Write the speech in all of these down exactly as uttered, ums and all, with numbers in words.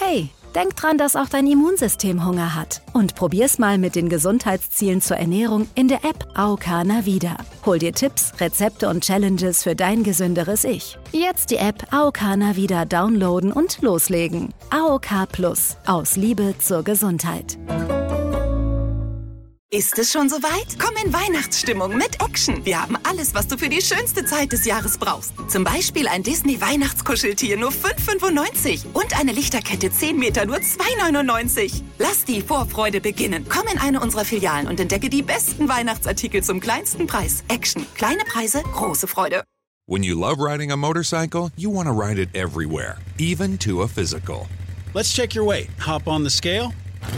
Hey, denk dran, dass auch dein Immunsystem Hunger hat. Und probier's mal mit den Gesundheitszielen zur Ernährung in der App A O K Navida. Hol dir Tipps, Rezepte und Challenges für dein gesünderes Ich. Jetzt die App A O K Navida downloaden und loslegen. A O K Plus. Aus Liebe zur Gesundheit. Ist es schon soweit? Komm in Weihnachtsstimmung mit Action. Wir haben alles, was du für die schönste Zeit des Jahres brauchst. Zum Beispiel ein Disney-Weihnachtskuscheltier nur fünf fünfundneunzig und eine Lichterkette zehn Meter nur zwei neunundneunzig. Lass die Vorfreude beginnen. Komm in eine unserer Filialen und entdecke die besten Weihnachtsartikel zum kleinsten Preis. Action. Kleine Preise, große Freude. When you love riding a motorcycle, you want to ride it everywhere, even to a physical. Let's check your weight. Hop on the scale.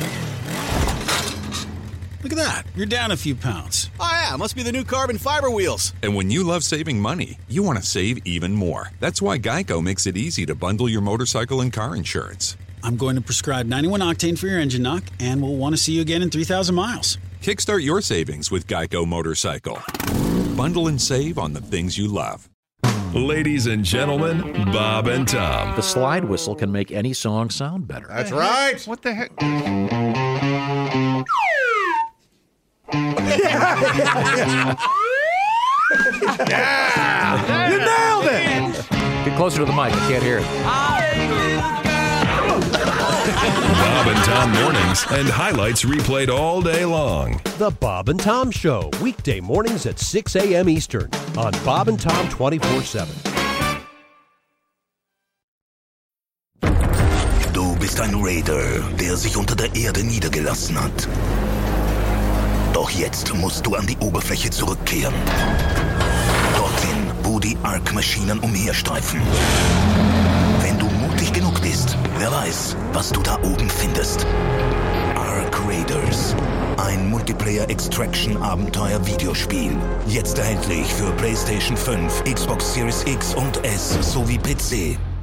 Look at that. You're down a few pounds. Oh, yeah. Must be the new carbon fiber wheels. And when you love saving money, you want to save even more. That's why Geico makes it easy to bundle your motorcycle and car insurance. I'm going to prescribe ninety-one octane for your engine knock, and we'll want to see you again in three thousand miles. Kickstart your savings with Geico Motorcycle. Bundle and save on the things you love. Ladies and gentlemen, Bob and Tom. The slide whistle can make any song sound better. That's right. What the heck? yeah! yeah! You nailed it! Get closer to the mic. I can't hear it. Bob and Tom mornings and highlights replayed all day long. The Bob and Tom Show, weekday mornings at six a.m. Eastern on Bob and Tom twenty-four seven. Du bist ein Raider, der sich unter der Erde niedergelassen hat. Doch jetzt musst du an die Oberfläche zurückkehren. Dorthin, wo die Ark-Maschinen umherstreifen. Wenn du mutig genug bist, wer weiß, was du da oben findest. Ark Raiders. Ein Multiplayer-Extraction-Abenteuer-Videospiel. Jetzt erhältlich für PlayStation fünf, Xbox Series X und S sowie P C.